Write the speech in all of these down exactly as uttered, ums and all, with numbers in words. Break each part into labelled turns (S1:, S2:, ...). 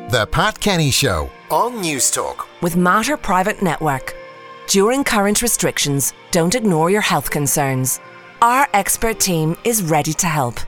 S1: The Pat Kenny Show on News Talk.
S2: With Mater Private Network. During current restrictions, don't ignore your health concerns. Our expert team is ready to help.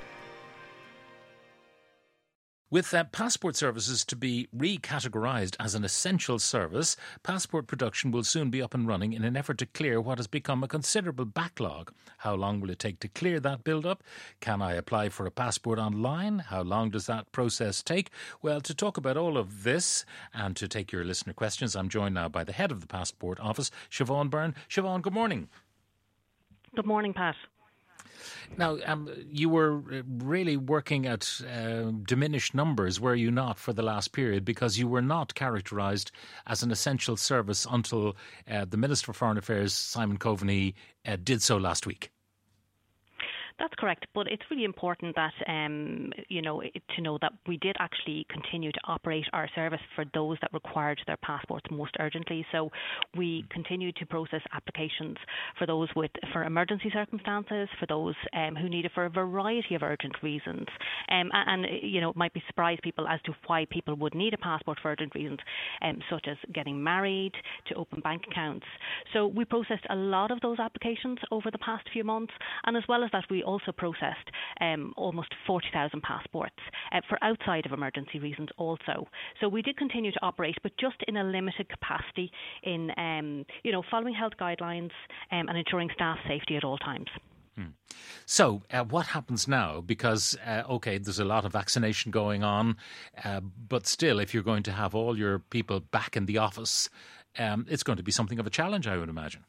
S3: With uh, passport services to be recategorised as an essential service, passport production will soon be up and running in an effort to clear what has become a considerable backlog. How long will it take to clear that build-up? Can I apply for a passport online? How long does that process take? Well, to talk about all of this and to take your listener questions, I'm joined now by the head of the Passport Office, Siobhan Byrne. Siobhan, good morning.
S4: Good morning, Pat.
S3: Now, um, you were really working at uh, diminished numbers, were you not, for the last period, because you were not characterised as an essential service until uh, the Minister for Foreign Affairs, Simon Coveney, uh, did so last week.
S4: That's correct, but it's really important that um, you know to know that we did actually continue to operate our service for those that required their passports most urgently. So we continued to process applications for those with for emergency circumstances, for those um, who need it for a variety of urgent reasons. Um, and, and you know it might be surprise people as to why people would need a passport for urgent reasons, um, such as getting married, to open bank accounts. So we processed a lot of those applications over the past few months, and as well as that, we also processed um, almost forty thousand passports uh, for outside of emergency reasons also. So we did continue to operate, but just in a limited capacity in, um, you know, following health guidelines um, and ensuring staff safety at all times.
S3: Hmm. So uh, what happens now? Because, uh, OK, there's a lot of vaccination going on, uh, but still, if you're going to have all your people back in the office, um, it's going to be something of a challenge, I would imagine.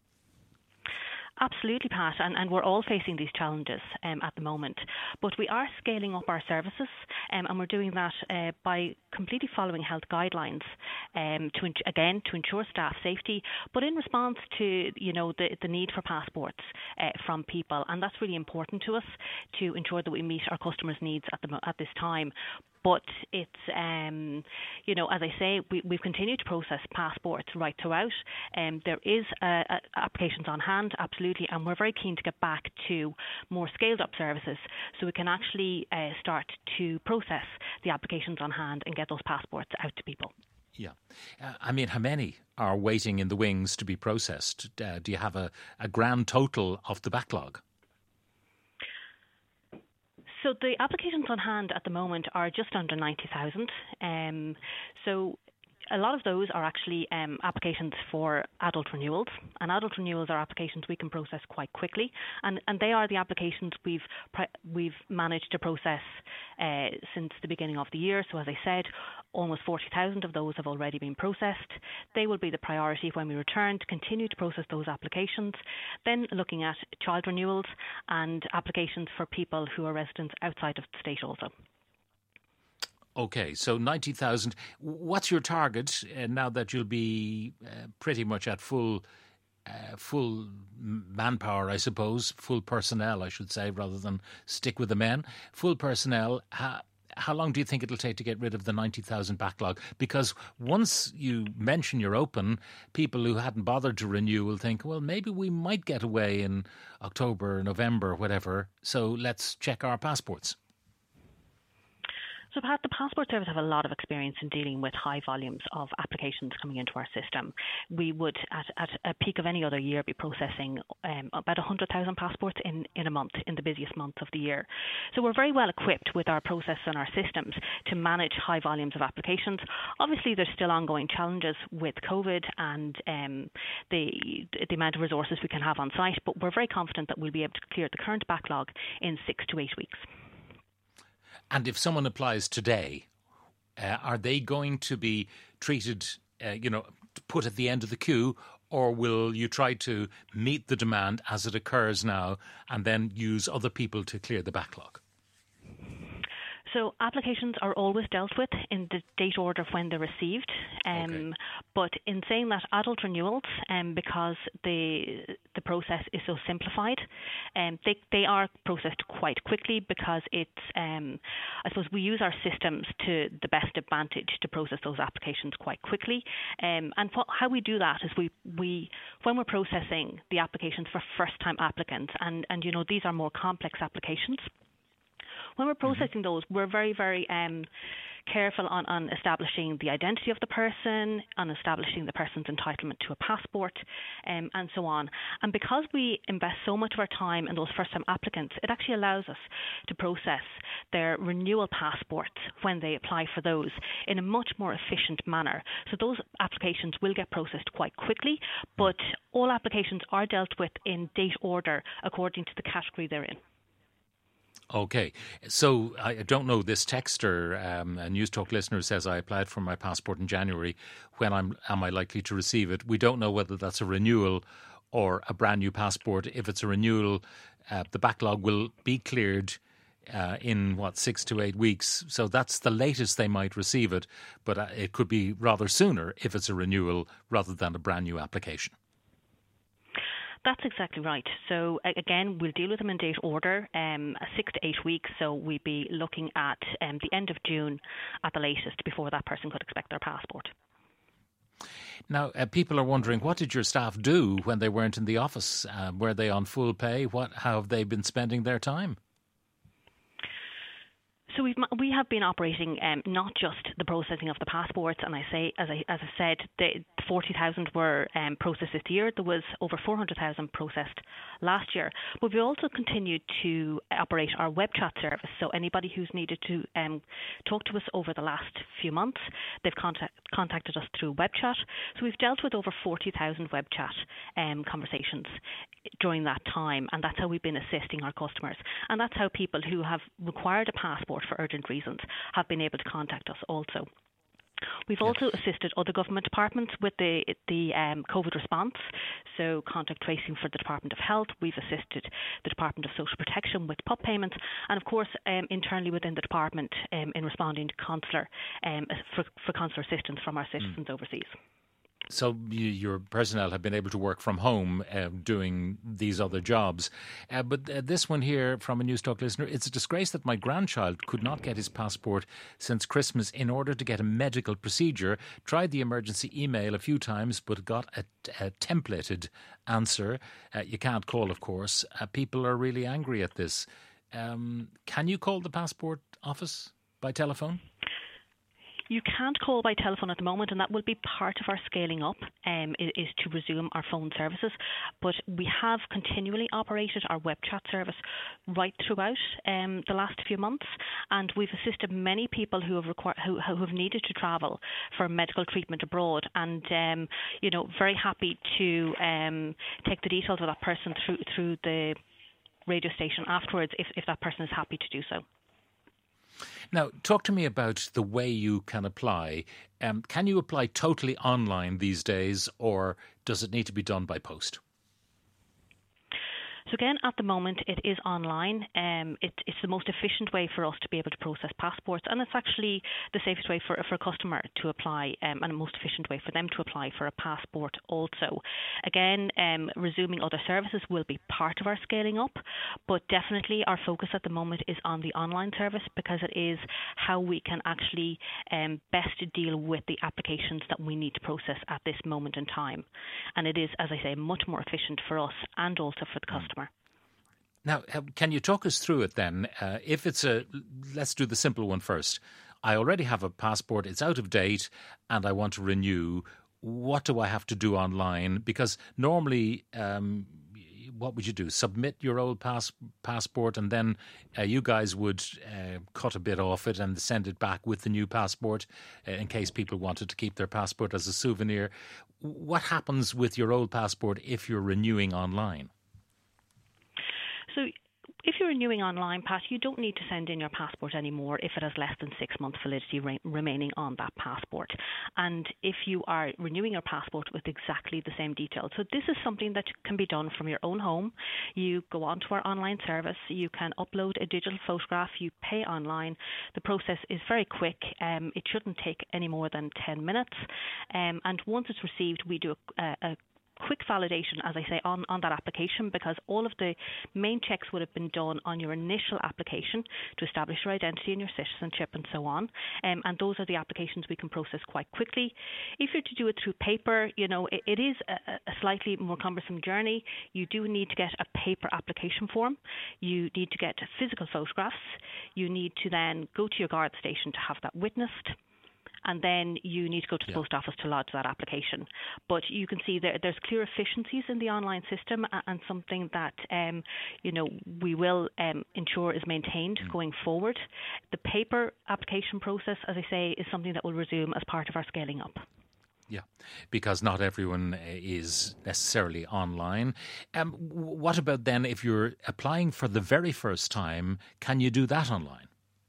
S4: Absolutely, Pat, and, and we're all facing these challenges um, at the moment. But we are scaling up our services, um, and we're doing that uh, by completely following health guidelines, um, to again to ensure staff safety, but in response to you know the, the need for passports uh, from people, and that's really important to us to ensure that we meet our customers' needs at the at this time. But it's, um, you know, as I say, we, we've continued to process passports right throughout. Um, there is uh, uh, applications on hand, absolutely, and we're very keen to get back to more scaled-up services so we can actually uh, start to process the applications on hand and get those passports out to people.
S3: Yeah. Uh, I mean, how many are waiting in the wings to be processed? Uh, do you have a, a grand total of the backlog?
S4: So the applications on hand at the moment are just under ninety thousand. Um, so a lot of those are actually um, applications for adult renewals, and adult renewals are applications we can process quite quickly, and, and they are the applications we've we've managed to process uh, since the beginning of the year. So as I said, almost forty thousand of those have already been processed. They will be the priority when we return to continue to process those applications. Then looking at child renewals and applications for people who are residents outside of the state also.
S3: OK, so ninety thousand. What's your target uh, now that you'll be uh, pretty much at full uh, full manpower, I suppose, full personnel, I should say, rather than stick with the men? Full personnel, how, how long do you think it'll take to get rid of the ninety thousand backlog? Because once you mention you're open, people who hadn't bothered to renew will think, well, maybe we might get away in October, November, whatever, so let's check our passports.
S4: So, Pat, the Passport Service have a lot of experience in dealing with high volumes of applications coming into our system. We would, at, at a peak of any other year, be processing um, about one hundred thousand passports in, in a month, in the busiest month of the year. So we're very well equipped with our process and our systems to manage high volumes of applications. Obviously, there's still ongoing challenges with COVID and um, the, the amount of resources we can have on site, but we're very confident that we'll be able to clear the current backlog in six to eight weeks.
S3: And if someone applies today, uh, are they going to be treated, uh, you know, put at the end of the queue, or will you try to meet the demand as it occurs now and then use other people to clear the backlog?
S4: So applications are always dealt with in the date order of when they're received. Um, okay. But in saying that, adult renewals, um, because the the process is so simplified, um, they they are processed quite quickly because it's, um, I suppose we use our systems to the best advantage to process those applications quite quickly. Um, and what, how we do that is we, we when we're processing the applications for first-time applicants, and, and you know these are more complex applications, when we're processing mm-hmm. those, we're very, very um, careful on, on establishing the identity of the person, on establishing the person's entitlement to a passport, um, and so on. And because we invest so much of our time in those first-time applicants, it actually allows us to process their renewal passports when they apply for those in a much more efficient manner. So those applications will get processed quite quickly, but all applications are dealt with in date order according to the category they're in.
S3: Okay, so I don't know, this texter, um, a News Talk listener says, I applied for my passport in January. When I'm, am I likely to receive it? We don't know whether that's a renewal or a brand new passport. If it's a renewal, uh, the backlog will be cleared uh, in, what, six to eight weeks. So that's the latest they might receive it, but uh, it could be rather sooner if it's a renewal rather than a brand new application.
S4: That's exactly right. So again, we'll deal with them in date order, um, six to eight weeks. So we'd be looking at um, the end of June at the latest before that person could expect their passport.
S3: Now, uh, people are wondering, what did your staff do when they weren't in the office? Uh, were they on full pay? What? How have they been spending their time?
S4: So we've we have been operating um, not just the processing of the passports, and I say, as I as I said, the forty thousand were um, processed this year. There was over four hundred thousand processed last year. But we also continued to operate our web chat service. So anybody who's needed to um, talk to us over the last few months, they've contact, contacted us through web chat. So we've dealt with over forty thousand web chat um, conversations during that time, and that's how we've been assisting our customers. And that's how people who have required a passport for urgent reasons have been able to contact us also. We've also assisted other government departments with the the um, COVID response, so contact tracing for the Department of Health. We've assisted the Department of Social Protection with P U P payments, and of course um, internally within the department um, in responding to consular um, for, for consular assistance from our citizens mm. overseas.
S3: So you, your personnel have been able to work from home uh, doing these other jobs. Uh, but uh, this one here from a News Talk listener, it's a disgrace that my grandchild could not get his passport since Christmas in order to get a medical procedure. Tried the emergency email a few times, but got a, a templated answer. Uh, you can't call, of course. Uh, people are really angry at this. Um, can you call the passport office by telephone?
S4: You can't call by telephone at the moment, and that will be part of our scaling up, um, is to resume our phone services. But we have continually operated our web chat service right throughout um, the last few months, and we've assisted many people who have requir- who, who have needed to travel for medical treatment abroad, and um, you know, very happy to um, take the details of that person through through the radio station afterwards, if, if that person is happy to do so.
S3: Now, talk to me about the way you can apply. Um, can you apply totally online these days, or does it need to be done by post?
S4: So again, at the moment, it is online. Um, it, it's the most efficient way for us to be able to process passports, and it's actually the safest way for, for a customer to apply, um, and the most efficient way for them to apply for a passport also. Again, um, resuming other services will be part of our scaling up, but definitely our focus at the moment is on the online service, because it is how we can actually um, best deal with the applications that we need to process at this moment in time. And it is, as I say, much more efficient for us and also for the customer.
S3: Now, can you talk us through it then? Uh, if it's a, let's do the simple one first. I already have a passport, it's out of date, and I want to renew. What do I have to do online? Because normally, um, what would you do? Submit your old pass, passport, and then uh, you guys would uh, cut a bit off it and send it back with the new passport uh, in case people wanted to keep their passport as a souvenir. What happens with your old passport if you're renewing online?
S4: So if you're renewing online, Pat, you don't need to send in your passport anymore if it has less than six months validity re- remaining on that passport. And if you are renewing your passport with exactly the same details. So this is something that can be done from your own home. You go onto our online service, you can upload a digital photograph, you pay online. The process is very quick. Um, it shouldn't take any more than ten minutes. Um, and once it's received, we do a, a quick validation, as I say, on, on that application, because all of the main checks would have been done on your initial application to establish your identity and your citizenship and so on. Um, and those are the applications we can process quite quickly. If you're to do it through paper, you know, it, it is a, a slightly more cumbersome journey. You do need to get a paper application form. You need to get physical photographs. You need to then go to your Garda station to have that witnessed. And then you need to go to the yeah. post office to lodge that application. But you can see there, there's clear efficiencies in the online system, and something that um, you know we will um, ensure is maintained mm. going forward. The paper application process, as I say, is something that will resume as part of our scaling up.
S3: Yeah, because not everyone is necessarily online. Um, what about then if you're applying for the very first time? Can you do that online?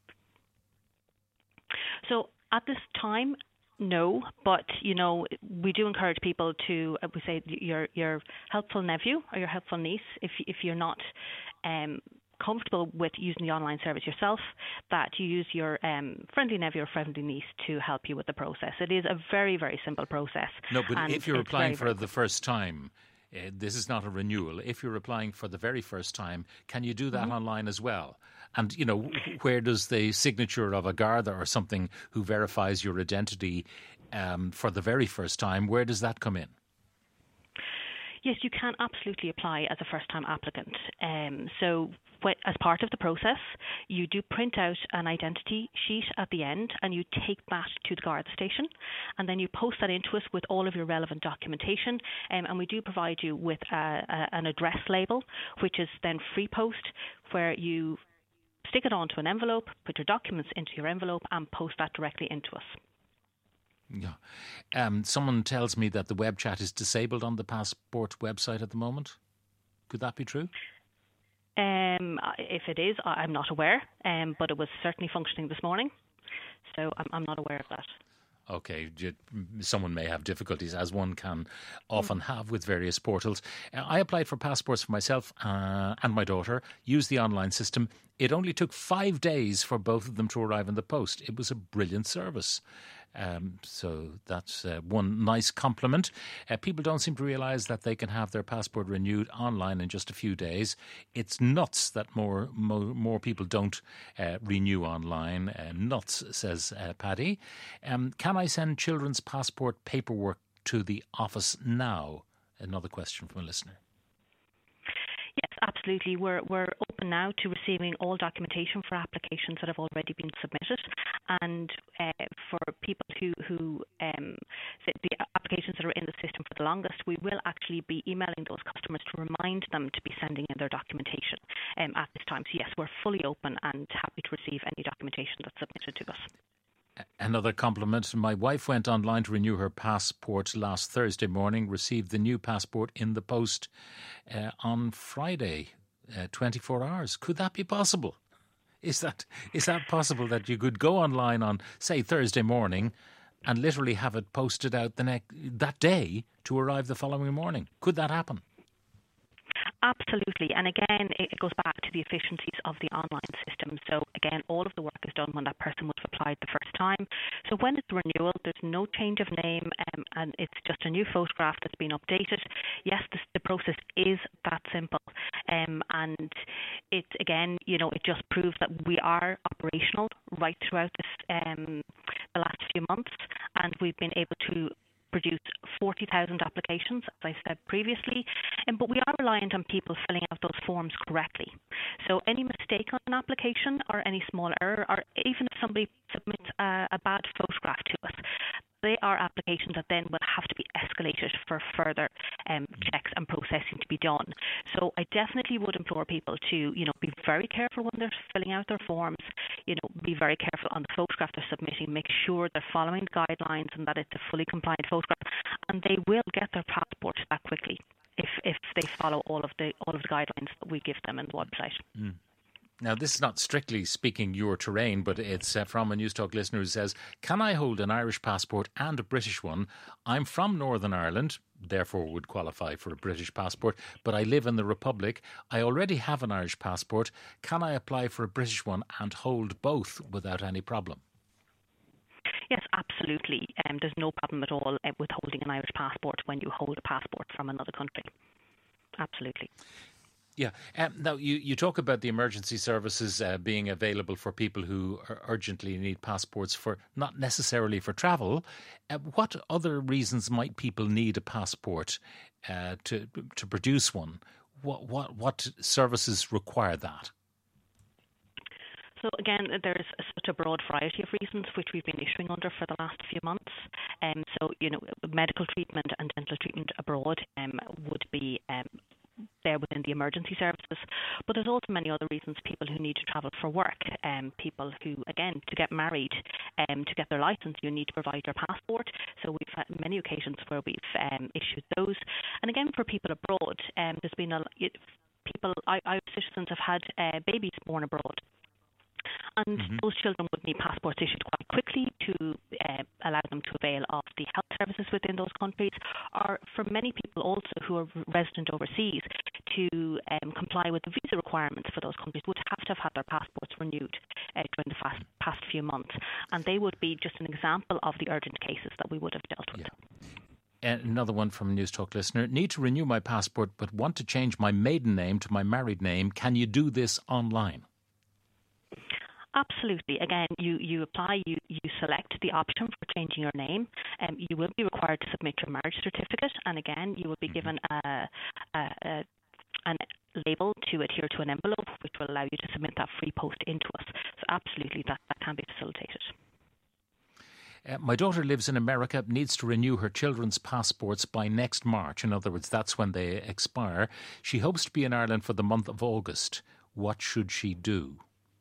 S4: So at this time, no, but, you know, we do encourage people to, uh, we say, your your helpful nephew or your helpful niece, if if you're not um, comfortable with using the online service yourself, that you use your um, friendly nephew or friendly niece to help you with the process. It is a very, very simple process.
S3: No, but if you're applying
S4: very,
S3: for
S4: very
S3: the first time, uh, this is not a renewal. If you're applying for the very first time, can you do that mm-hmm. online as well? And, you know, where does the signature of a Garda or something who verifies your identity um, for the very first time, where does that come in?
S4: Yes, you can absolutely apply as a first-time applicant. Um, so what, as part of the process, you do print out an identity sheet at the end, and you take that to the Garda station, and then you post that into us with all of your relevant documentation. Um, and we do provide you with a, a, an address label, which is then free post, where you stick it onto an envelope, put your documents into your envelope, and post that directly into us.
S3: Yeah. Um, someone tells me that the web chat is disabled on the Passport website at the moment. Could that be true?
S4: Um, if it is, I'm not aware, um, but it was certainly functioning this morning, so I'm, I'm not aware of that.
S3: Okay, someone may have difficulties, as one can often have with various portals. I applied for passports for myself uh, and my daughter, used the online system. It only took five days for both of them to arrive in the post. It was a brilliant service. Um, so that's uh, one nice compliment. Uh, people don't seem to realise that they can have their passport renewed online in just a few days. It's nuts that more more, more people don't uh, renew online. Uh, nuts, says uh, Paddy. Um, can I send children's passport paperwork to the office now? Another question from a listener.
S4: Yes, absolutely. We're we're open now to receiving all documentation for applications that have already been submitted, and uh, for people who who um, the applications that are in the system for the longest, we will actually be emailing those customers to remind them to be sending in their documentation um, at this time. So yes, we're fully open and happy to receive any documentation that's submitted to us.
S3: Another compliment. My wife went online to renew her passport last Thursday morning, received the new passport in the post uh, on Friday, uh, twenty-four hours. Could that be possible? Is that is that possible that you could go online on, say, Thursday morning and literally have it posted out the next that day to arrive the following morning? Could that happen?
S4: Absolutely. And again, it goes back to the efficiencies of the online system. So again, all of the work is done when that person would have applied the first time. So when it's renewal, there's no change of name um, and it's just a new photograph that's been updated. Yes, this, the process is that simple. Um, and it, again, you know, it just proves that we are operational right throughout this, um, the last few months, and we've been able to produce forty thousand applications, as I said previously, um, but we are reliant on people filling out those forms correctly. So any mistake on an application or any small error, or even if somebody submits a, a bad photograph to us, they are applications that then will have to be escalated for further um, checks and processing to be done. So I definitely would implore people to, you know, be very careful when they're filling out their forms, you know, be very careful on the photograph they're submitting, make sure they're following the guidelines and that it's a fully compliant photograph, and they will get their passport that quickly if if they follow all of the all of the guidelines that we give them in the website. Mm.
S3: Now, this is not strictly speaking your terrain, but it's uh, from a News Talk listener who says, can I hold an Irish passport and a British one? I'm from Northern Ireland, therefore would qualify for a British passport, but I live in the Republic. I already have an Irish passport. Can I apply for a British one and hold both without any problem?
S4: Yes, absolutely. absolutely. Um, there's no problem at all uh, with holding an Irish passport when you hold a passport from another country. Absolutely.
S3: Yeah. Um, now, you, you talk about the emergency services uh, being available for people who are urgently need passports for not necessarily for travel. Uh, what other reasons might people need a passport uh, to to produce one? What what what services require that?
S4: So again, there's such a broad variety of reasons which we've been issuing under for the last few months. Um, so, you know, medical treatment and dental treatment abroad um, would be um, there within the emergency services. But there's also many other reasons, people who need to travel for work, um, people who, again, to get married, um, to get their licence, you need to provide your passport. So we've had many occasions where we've um, issued those. And again, for people abroad, um, there's been a people, Irish citizens have had uh, babies born abroad. And mm-hmm. those children would need passports issued quite quickly to uh, allow them to avail of the health services within those countries, or for many people also who are resident overseas to um, comply with the visa requirements for those countries would have to have had their passports renewed uh, during the fast, past few months. And they would be just an example of the urgent cases that we would have dealt with.
S3: Yeah. Another one from a News Talk listener. Need to renew my passport but want to change my maiden name to my married name. Can you do this online?
S4: Absolutely. Again, you, you apply, you, you select the option for changing your name. Um, you will be required to submit your marriage certificate, and again, you will be given a, a, a an label to adhere to an envelope, which will allow you to submit that free post into us. So absolutely, that, that can be facilitated.
S3: Uh, my daughter lives in America, needs to renew her children's passports by next March. In other words, that's when they expire. She hopes to be in Ireland for the month of August. What should she do?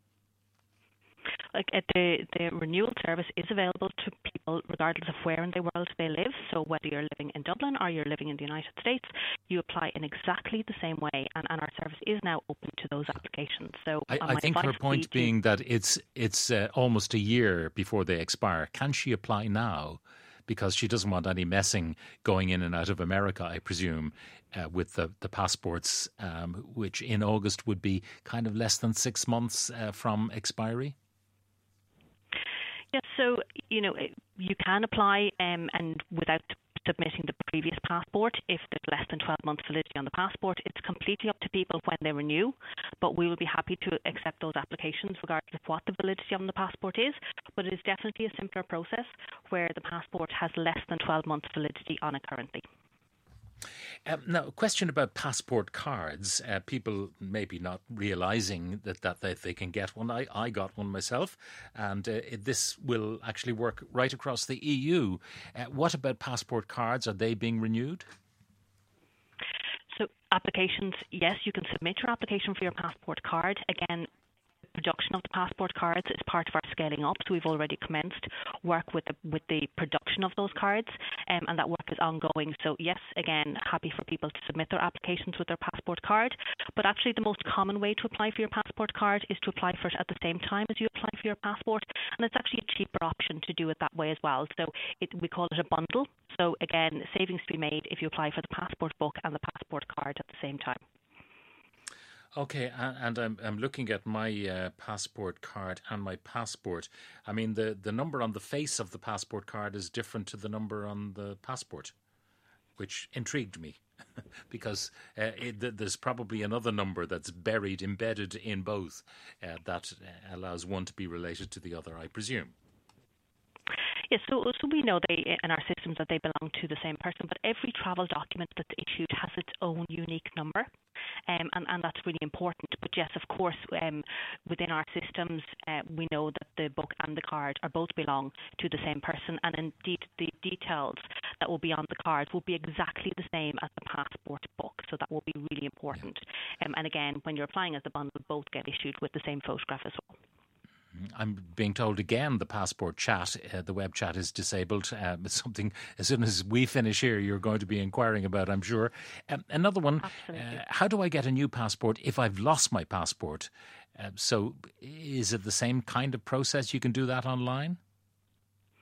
S4: Like uh, the the renewal service is available to people regardless of where in the world they live. So whether you're living in Dublin or you're living in the United States, you apply in exactly the same way, and, and our service is now open to those applications. So
S3: I, I think her point being that it's it's uh, almost a year before they expire. Can she apply now? Because she doesn't want any messing going in and out of America, I presume, uh, with the, the passports, um, which in August would be kind of less than six months uh, from expiry.
S4: Yes, so, you know, you can apply um, and without submitting the previous passport if there's less than twelve months validity on the passport. It's completely up to people when they renew, but we will be happy to accept those applications regardless of what the validity on the passport is. But it is definitely a simpler process where the passport has less than twelve months validity on it currently.
S3: Um, now, a question about passport cards. Uh, people maybe not realising that, that they, they can get one. I, I got one myself, and uh, it, this will actually work right across the E U. Uh, what about passport cards? Are they being renewed?
S4: So applications, yes, you can submit your application for your passport card. Again, production of the passport cards is part of our scaling up, so we've already commenced work with the with the production of those cards, um, and that work is ongoing. So yes, again, happy for people to submit their applications with their passport card, but actually the most common way to apply for your passport card is to apply for it at the same time as you apply for your passport, and it's actually a cheaper option to do it that way as well. So it, we call it a bundle. So again, savings to be made if you apply for the passport book and the passport card at the same time.
S3: Okay, and I'm I'm looking at my uh, passport card and my passport. I mean, the, the number on the face of the passport card is different to the number on the passport, which intrigued me because uh, it, there's probably another number that's buried, embedded in both uh, that allows one to be related to the other, I presume.
S4: Yes, so, so we know they in our systems that they belong to the same person, but every travel document that's issued has its own unique number, um, and, and that's really important. But yes, of course, um, within our systems, uh, we know that the book and the card are both belong to the same person, and indeed the details that will be on the card will be exactly the same as the passport book, so that will be really important. Um, and again, when you're applying as a bundle, both get issued with the same photograph as well.
S3: I'm being told again the passport chat, uh, the web chat is disabled. Um, it's something as soon as we finish here you're going to be inquiring about, I'm sure. Um, another one, uh, how do I get a new passport if I've lost my passport? Uh, so is it the same kind of process? You can do that online?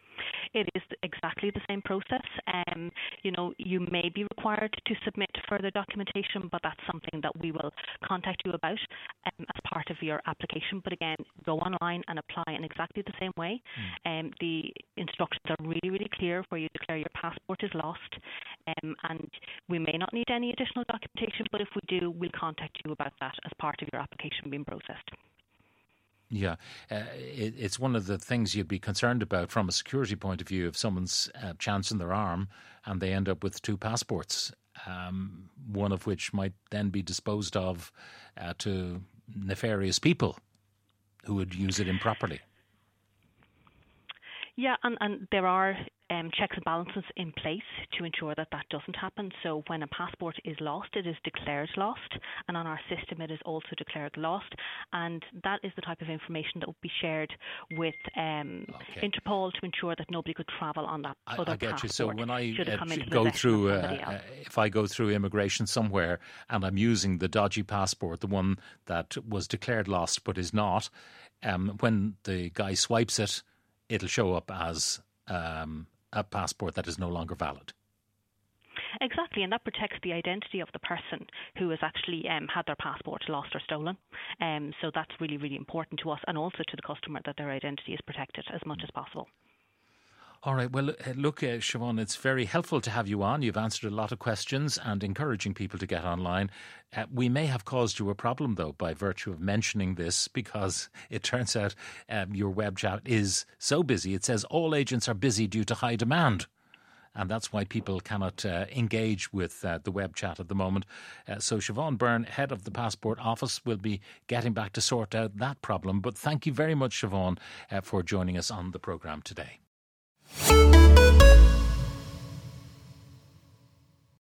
S4: It is exactly the same process. Um, you know, you may be required to submit further documentation, but that's something that we will contact you about um, as part of your application. But again, go online and apply in exactly the same way. Mm. Um, the instructions are really, really clear where you declare your passport is lost, um, and we may not need any additional documentation, but if we do, we'll contact you about that as part of your application being processed.
S3: Yeah, uh, it, it's one of the things you'd be concerned about from a security point of view if someone's uh, chancing their arm and they end up with two passports, um, one of which might then be disposed of uh, to nefarious people who would use it improperly.
S4: Yeah, and, and there are um, checks and balances in place to ensure that that doesn't happen. So when a passport is lost, it is declared lost, and on our system it is also declared lost, and that is the type of information that will be shared with um, okay. Interpol to ensure that nobody could travel on that
S3: I,
S4: other
S3: I get
S4: passport.
S3: you. So when I uh,
S4: go
S3: through, uh, if I go through immigration somewhere and I'm using the dodgy passport, the one that was declared lost but is not, um, when the guy swipes it, it'll show up as um, a passport that is no longer valid.
S4: Exactly, and that protects the identity of the person who has actually um, had their passport lost or stolen. Um, so that's really, really important to us, and also to the customer, that their identity is protected as much as possible.
S3: All right. Well, look, uh, Siobhan, it's very helpful to have you on. You've answered a lot of questions and encouraging people to get online. Uh, we may have caused you a problem, though, by virtue of mentioning this, because it turns out um, your web chat is so busy. It says all agents are busy due to high demand. And that's why people cannot uh, engage with uh, the web chat at the moment. Uh, so Siobhan Byrne, head of the Passport Office, will be getting back to sort out that problem. But thank you very much, Siobhan, uh, for joining us on the programme today.